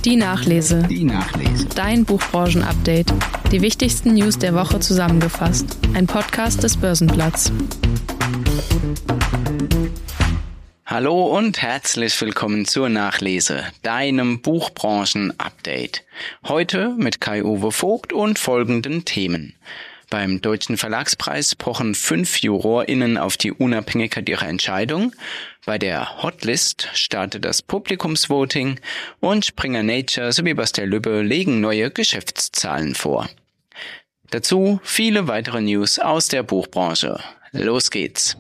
Die Nachlese. Dein Buchbranchen-Update. Die wichtigsten News der Woche zusammengefasst. Ein Podcast des Börsenblatts. Hallo und herzlich willkommen zur Nachlese, deinem Buchbranchen-Update. Heute mit Kai-Uwe Vogt und folgenden Themen. Beim Deutschen Verlagspreis pochen 5 JurorInnen auf die Unabhängigkeit ihrer Entscheidung. Bei der Hotlist startet das Publikumsvoting und Springer Nature sowie Bastel Lübbe legen neue Geschäftszahlen vor. Dazu viele weitere News aus der Buchbranche. Los geht's!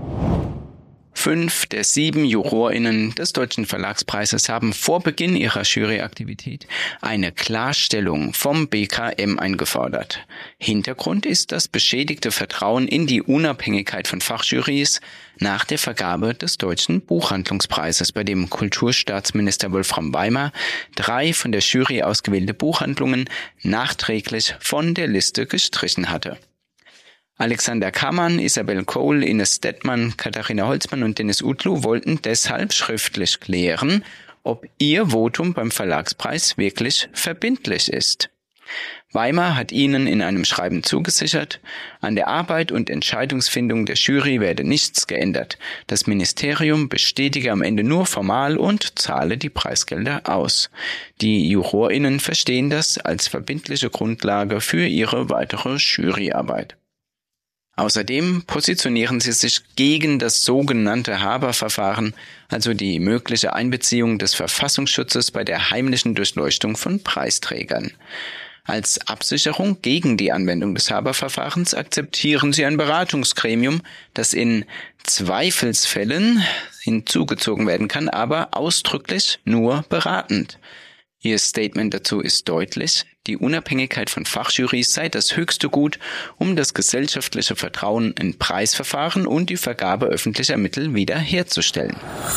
5 der 7 JurorInnen des Deutschen Verlagspreises haben vor Beginn ihrer Juryaktivität eine Klarstellung vom BKM eingefordert. Hintergrund ist das beschädigte Vertrauen in die Unabhängigkeit von Fachjurys nach der Vergabe des Deutschen Buchhandlungspreises, bei dem Kulturstaatsminister Wolfram Weimar 3 von der Jury ausgewählte Buchhandlungen nachträglich von der Liste gestrichen hatte. Alexander Kammann, Isabel Kohl, Ines Dettmann, Katharina Holzmann und Dennis Utlu wollten deshalb schriftlich klären, ob ihr Votum beim Verlagspreis wirklich verbindlich ist. Weimar hat ihnen in einem Schreiben zugesichert, an der Arbeit und Entscheidungsfindung der Jury werde nichts geändert. Das Ministerium bestätige am Ende nur formal und zahle die Preisgelder aus. Die JurorInnen verstehen das als verbindliche Grundlage für ihre weitere Juryarbeit. Außerdem positionieren sie sich gegen das sogenannte Haber-Verfahren, also die mögliche Einbeziehung des Verfassungsschutzes bei der heimlichen Durchleuchtung von Preisträgern. Als Absicherung gegen die Anwendung des Haber-Verfahrens akzeptieren sie ein Beratungsgremium, das in Zweifelsfällen hinzugezogen werden kann, aber ausdrücklich nur beratend. Ihr Statement dazu ist deutlich: Die Unabhängigkeit von Fachjurys sei das höchste Gut, um das gesellschaftliche Vertrauen in Preisverfahren und die Vergabe öffentlicher Mittel wiederherzustellen.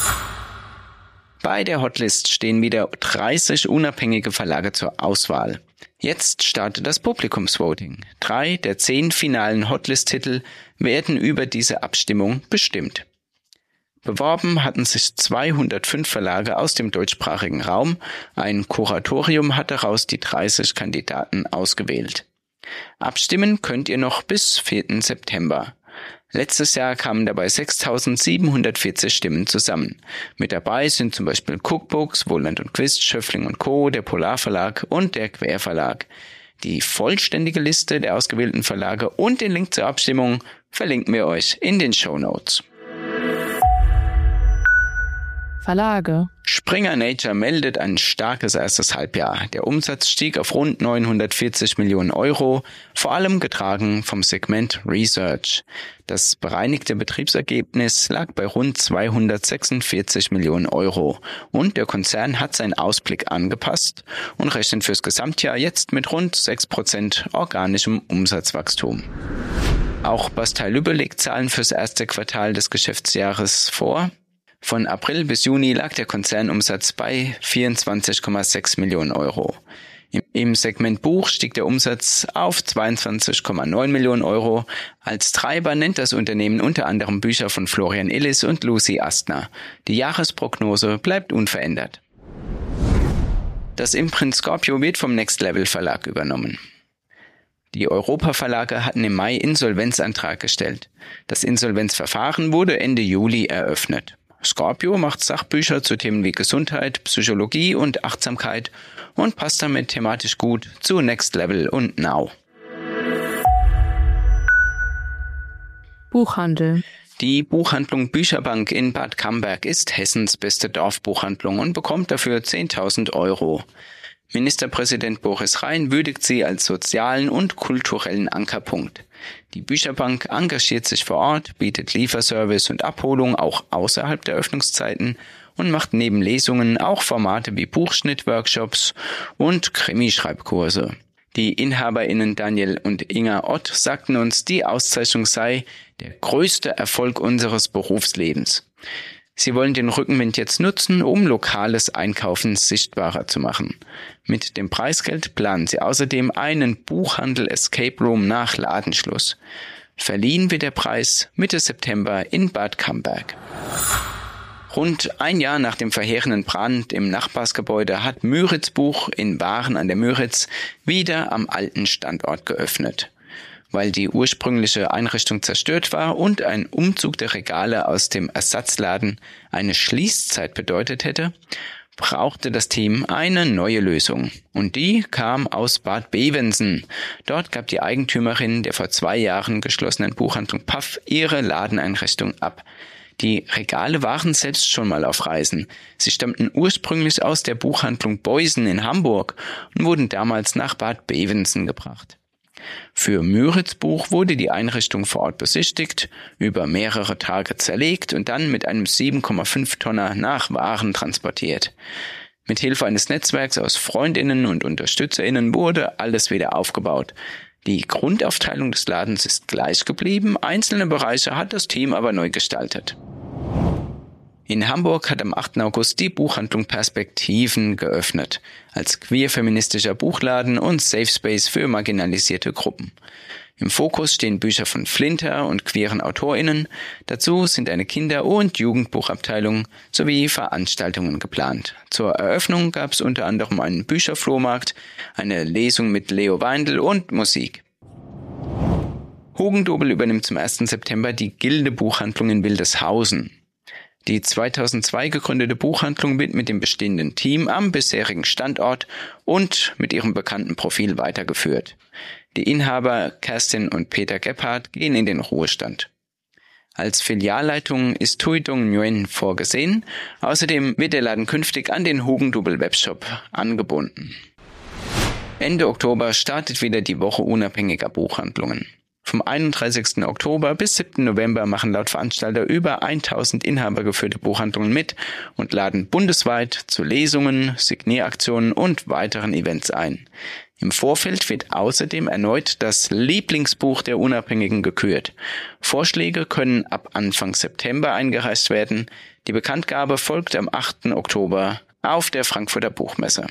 Bei der Hotlist stehen wieder 30 unabhängige Verlage zur Auswahl. Jetzt startet das Publikumsvoting. 3 der 10 finalen Hotlist-Titel werden über diese Abstimmung bestimmt. Beworben hatten sich 205 Verlage aus dem deutschsprachigen Raum. Ein Kuratorium hat daraus die 30 Kandidaten ausgewählt. Abstimmen könnt ihr noch bis 4. September. Letztes Jahr kamen dabei 6.740 Stimmen zusammen. Mit dabei sind zum Beispiel Cookbooks, Wohland und Quist, Schöffling und Co., der Polar Verlag und der Quer Verlag. Die vollständige Liste der ausgewählten Verlage und den Link zur Abstimmung verlinken wir euch in den Shownotes. Verlage. Springer Nature meldet ein starkes erstes Halbjahr. Der Umsatz stieg auf rund 940 Millionen Euro, vor allem getragen vom Segment Research. Das bereinigte Betriebsergebnis lag bei rund 246 Millionen Euro und der Konzern hat seinen Ausblick angepasst und rechnet fürs Gesamtjahr jetzt mit rund 6% organischem Umsatzwachstum. Auch Bastel Lübbe legt Zahlen fürs erste Quartal des Geschäftsjahres vor. Von April bis Juni lag der Konzernumsatz bei 24,6 Millionen Euro. Im Segment Buch stieg der Umsatz auf 22,9 Millionen Euro. Als Treiber nennt das Unternehmen unter anderem Bücher von Florian Illis und Lucy Astner. Die Jahresprognose bleibt unverändert. Das Imprint Scorpio wird vom Next Level Verlag übernommen. Die Europa-Verlage hatten im Mai Insolvenzantrag gestellt. Das Insolvenzverfahren wurde Ende Juli eröffnet. Scorpio macht Sachbücher zu Themen wie Gesundheit, Psychologie und Achtsamkeit und passt damit thematisch gut zu Next Level und Now. Buchhandel. Die Buchhandlung Bücherbank in Bad Camberg ist Hessens beste Dorfbuchhandlung und bekommt dafür 10.000 Euro. Ministerpräsident Boris Rhein würdigt sie als sozialen und kulturellen Ankerpunkt. Die Bücherbank engagiert sich vor Ort, bietet Lieferservice und Abholung auch außerhalb der Öffnungszeiten und macht neben Lesungen auch Formate wie Buchschnittworkshops und Krimischreibkurse. Die InhaberInnen Daniel und Inga Ott sagten uns, die Auszeichnung sei der größte Erfolg unseres Berufslebens. Sie wollen den Rückenwind jetzt nutzen, um lokales Einkaufen sichtbarer zu machen. Mit dem Preisgeld planen sie außerdem einen Buchhandel-Escape Room nach Ladenschluss. Verliehen wird der Preis Mitte September in Bad Camberg. Rund ein Jahr nach dem verheerenden Brand im Nachbarsgebäude hat Müritz Buch in Waren an der Müritz wieder am alten Standort geöffnet. Weil die ursprüngliche Einrichtung zerstört war und ein Umzug der Regale aus dem Ersatzladen eine Schließzeit bedeutet hätte, brauchte das Team eine neue Lösung. Und die kam aus Bad Bevensen. Dort gab die Eigentümerin der vor 2 Jahren geschlossenen Buchhandlung Paff ihre Ladeneinrichtung ab. Die Regale waren selbst schon mal auf Reisen. Sie stammten ursprünglich aus der Buchhandlung Beusen in Hamburg und wurden damals nach Bad Bevensen gebracht. Für Müritz Buch wurde die Einrichtung vor Ort besichtigt, über mehrere Tage zerlegt und dann mit einem 7,5 Tonner nach Waren transportiert. Mit Hilfe eines Netzwerks aus Freundinnen und UnterstützerInnen wurde alles wieder aufgebaut. Die Grundaufteilung des Ladens ist gleich geblieben, einzelne Bereiche hat das Team aber neu gestaltet. In Hamburg hat am 8. August die Buchhandlung Perspektiven geöffnet, als queer-feministischer Buchladen und Safe Space für marginalisierte Gruppen. Im Fokus stehen Bücher von Flinter und queeren AutorInnen, dazu sind eine Kinder- und Jugendbuchabteilung sowie Veranstaltungen geplant. Zur Eröffnung gab es unter anderem einen Bücherflohmarkt, eine Lesung mit Leo Weindl und Musik. Hugendubel übernimmt zum 1. September die Gilde Buchhandlung in Wildeshausen. Die 2002 gegründete Buchhandlung wird mit dem bestehenden Team am bisherigen Standort und mit ihrem bekannten Profil weitergeführt. Die Inhaber Kerstin und Peter Gebhardt gehen in den Ruhestand. Als Filialleitung ist Thuy Dong Nguyen vorgesehen. Außerdem wird der Laden künftig an den Hugendubel Webshop angebunden. Ende Oktober startet wieder die Woche unabhängiger Buchhandlungen. Vom 31. Oktober bis 7. November machen laut Veranstalter über 1000 inhabergeführte Buchhandlungen mit und laden bundesweit zu Lesungen, Signieraktionen und weiteren Events ein. Im Vorfeld wird außerdem erneut das Lieblingsbuch der Unabhängigen gekürt. Vorschläge können ab Anfang September eingereicht werden. Die Bekanntgabe folgt am 8. Oktober auf der Frankfurter Buchmesse.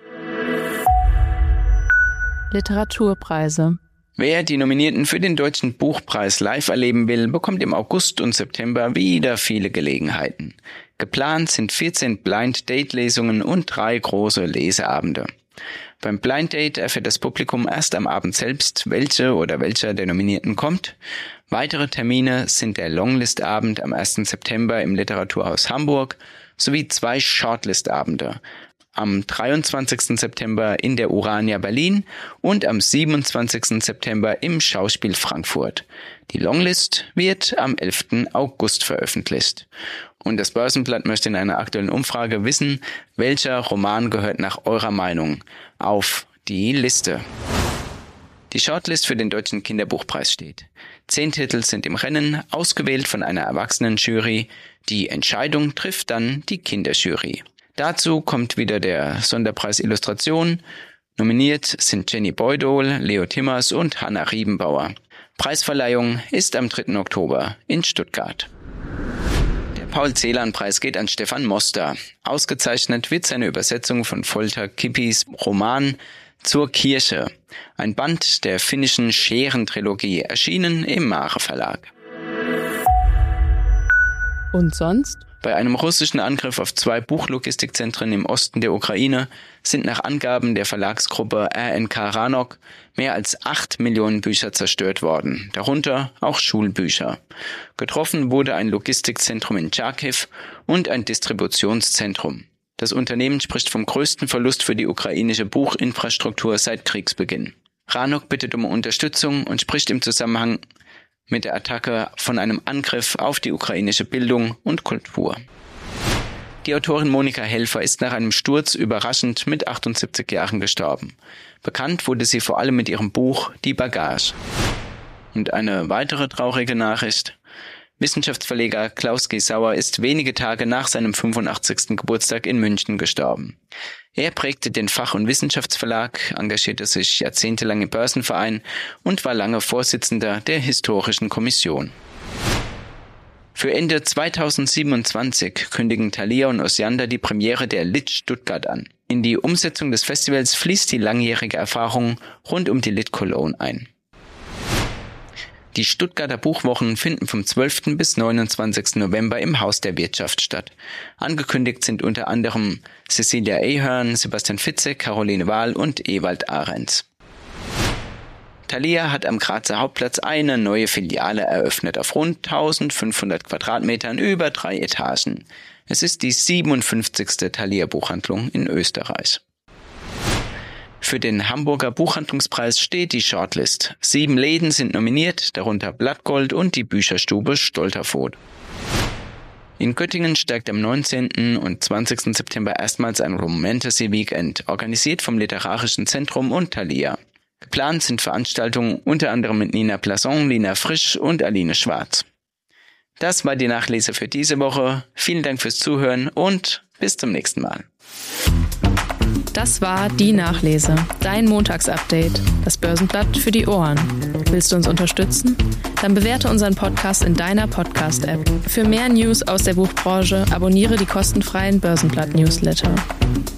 Literaturpreise. Wer die Nominierten für den Deutschen Buchpreis live erleben will, bekommt im August und September wieder viele Gelegenheiten. Geplant sind 14 Blind-Date-Lesungen und 3 große Leseabende. Beim Blind Date erfährt das Publikum erst am Abend selbst, welche oder welcher der Nominierten kommt. Weitere Termine sind der Longlist-Abend am 1. September im Literaturhaus Hamburg sowie 2 Shortlist-Abende. Am 23. September in der Urania Berlin und am 27. September im Schauspiel Frankfurt. Die Longlist wird am 11. August veröffentlicht. Und das Börsenblatt möchte in einer aktuellen Umfrage wissen, welcher Roman gehört nach eurer Meinung auf die Liste. Die Shortlist für den Deutschen Kinderbuchpreis steht. 10 Titel sind im Rennen, ausgewählt von einer Erwachsenenjury. Die Entscheidung trifft dann die Kinderjury. Dazu kommt wieder der Sonderpreis Illustration. Nominiert sind Jenny Beudol, Leo Timmers und Hanna Riebenbauer. Preisverleihung ist am 3. Oktober in Stuttgart. Der Paul-Celan-Preis geht an Stefan Moster. Ausgezeichnet wird seine Übersetzung von Volker Kippis Roman Zur Kirche. Ein Band der finnischen Scheren-Trilogie, erschienen im Mare Verlag. Und sonst? Bei einem russischen Angriff auf 2 Buchlogistikzentren im Osten der Ukraine sind nach Angaben der Verlagsgruppe RNK Ranok mehr als 8 Millionen Bücher zerstört worden, darunter auch Schulbücher. Getroffen wurde ein Logistikzentrum in Charkiw und ein Distributionszentrum. Das Unternehmen spricht vom größten Verlust für die ukrainische Buchinfrastruktur seit Kriegsbeginn. Ranok bittet um Unterstützung und spricht im Zusammenhang mit der Attacke von einem Angriff auf die ukrainische Bildung und Kultur. Die Autorin Monika Helfer ist nach einem Sturz überraschend mit 78 Jahren gestorben. Bekannt wurde sie vor allem mit ihrem Buch Die Bagage. Und eine weitere traurige Nachricht: Wissenschaftsverleger Klaus G. Sauer ist wenige Tage nach seinem 85. Geburtstag in München gestorben. Er prägte den Fach- und Wissenschaftsverlag, engagierte sich jahrzehntelang im Börsenverein und war lange Vorsitzender der Historischen Kommission. Für Ende 2027 kündigen Thalia und Osiander die Premiere der Lit Stuttgart an. In die Umsetzung des Festivals fließt die langjährige Erfahrung rund um die Lit Cologne ein. Die Stuttgarter Buchwochen finden vom 12. bis 29. November im Haus der Wirtschaft statt. Angekündigt sind unter anderem Cecilia Ahern, Sebastian Fitzek, Caroline Wahl und Ewald Ahrens. Thalia hat am Grazer Hauptplatz eine neue Filiale eröffnet auf rund 1500 Quadratmetern über 3 Etagen. Es ist die 57. Thalia-Buchhandlung in Österreich. Für den Hamburger Buchhandlungspreis steht die Shortlist. 7 Läden sind nominiert, darunter Blattgold und die Bücherstube Stolterfoht. In Göttingen steigt am 19. und 20. September erstmals ein Romantasy Weekend, organisiert vom Literarischen Zentrum und Thalia. Geplant sind Veranstaltungen unter anderem mit Nina Plasson, Lina Frisch und Aline Schwarz. Das war die Nachlese für diese Woche. Vielen Dank fürs Zuhören und bis zum nächsten Mal. Das war die Nachlese, dein Montagsupdate, das Börsenblatt für die Ohren. Willst du uns unterstützen? Dann bewerte unseren Podcast in deiner Podcast-App. Für mehr News aus der Buchbranche abonniere die kostenfreien Börsenblatt-Newsletter.